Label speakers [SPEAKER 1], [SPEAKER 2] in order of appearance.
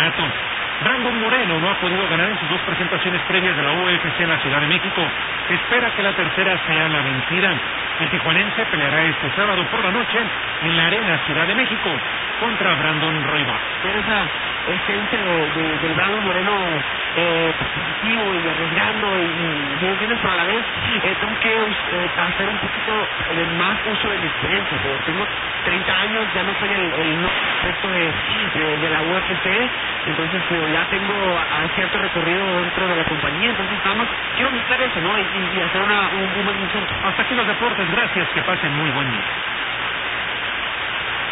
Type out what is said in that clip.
[SPEAKER 1] campeonato. Brandon Moreno no ha podido ganar en sus 2 presentaciones previas de la UFC en la Ciudad de México. Espera que la tercera sea la vencida. El tijuanense peleará este sábado por la noche en la Arena Ciudad de México contra Brandon Royval.
[SPEAKER 2] Pero esa esencia del Brandon Moreno positivo y arriesgando y entiendes, pero a la vez tengo que hacer un poquito de más uso de mi experiencia. Pero tengo 30 años, ya no soy el no perfecto de la UFC, entonces ya tengo cierto recorrido dentro de la compañía, entonces quiero mostrar eso, ¿no? Y hacer un buen inserto.
[SPEAKER 1] Hasta aquí los deportes, gracias, que pasen muy buen día.